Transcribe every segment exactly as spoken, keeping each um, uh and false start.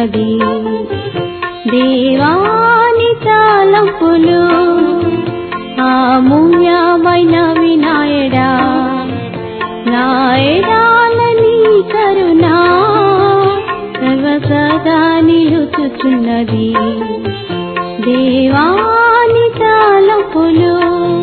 తలపుచుచున్నది దేవాని తలంపులు అమూల్యమైన వినాయడా నాయడాలని కరుణ సర్వసదా నిలుచుచున్నది దేవాని తలంపులు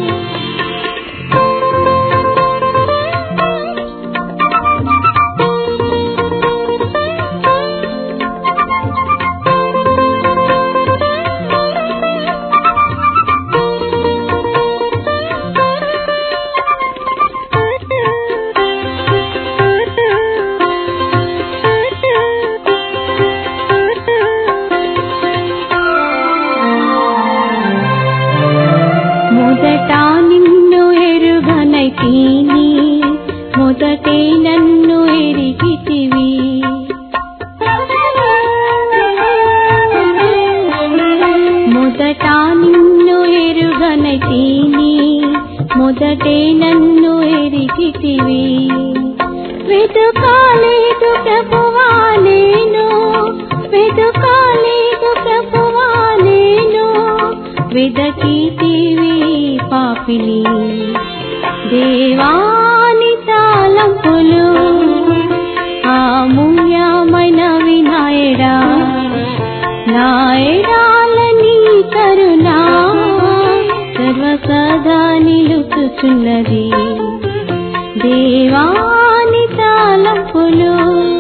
మొదటే నన్ను ఎరిగితివి మొదట నిన్ను ఎరుగనైతిని మొదటే నన్ను ఎరిగితివి వెతుకాలేదు ప్రభువా నేను వెతుకాలేదు ప్రభువా నేను వెదకితివి పాపిని దేవాని తలంపులు అమూల్యమైన వినాయడా నాయడాలని కరుణ సర్వసదా నిలుచుచున్నది దేవాని తలంపులు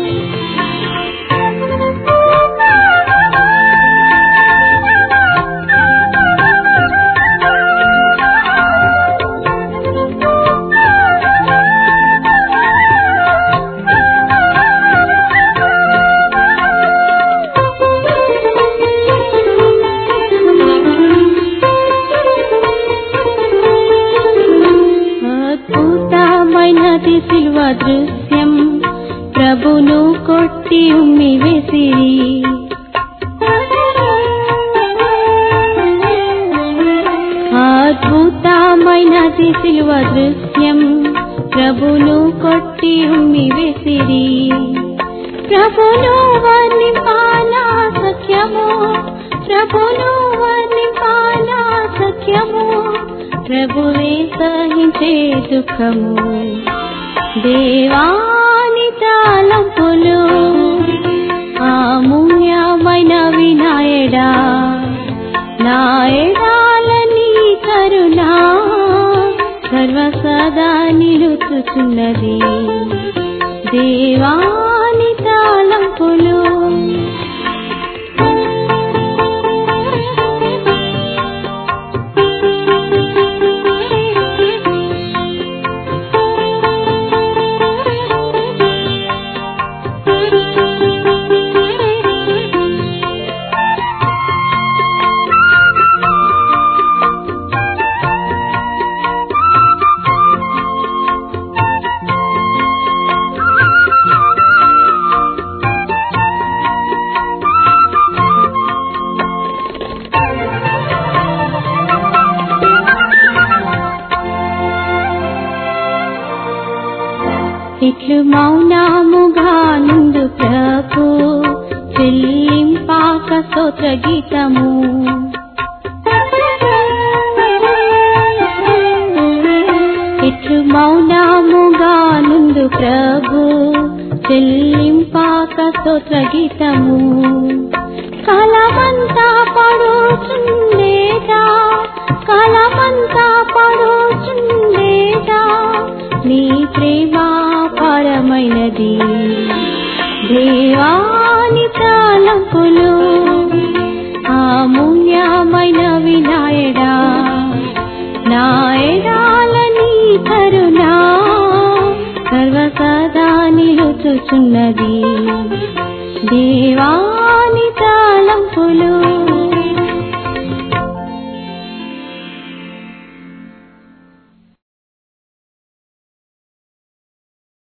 సిల్వ దృశ్యం ప్రభును కొట్టి ఉమ్మి వేసిరి అద్భుతమైనది సిల్వ దృశ్యం ప్రభును కొట్టి ఉమ్మి వేసిరి ప్రభును వర్ణింపానా సఖ్యము ప్రభును వర్ణింపానా సఖ్యము ప్రభువే సహించే దుఃఖము దేవాని తలంపులు అమూల్యమైన వినాయడా నాయడాలని కరుణ సర్వసదా నిలుచుచున్నది దేవాని తలంపులు ఇట్లు మౌనముగా నుండు ప్రభు చెల్లింపాక స్తోత్ర గీతము ఇట్లు మౌనముగా నుండు ప్రభు చెల్లింపాక స్తోత్ర గీతము కాలమంతా పడుచుండేదా కాలమంతా పడుచుండేదా నీ ప్రేమ పరమైనది దేవాని తలంపులు అమూల్యమైన వినాయడా నాయడాలని కరుణ సర్వసదా నిలుచుచున్నది దేవాని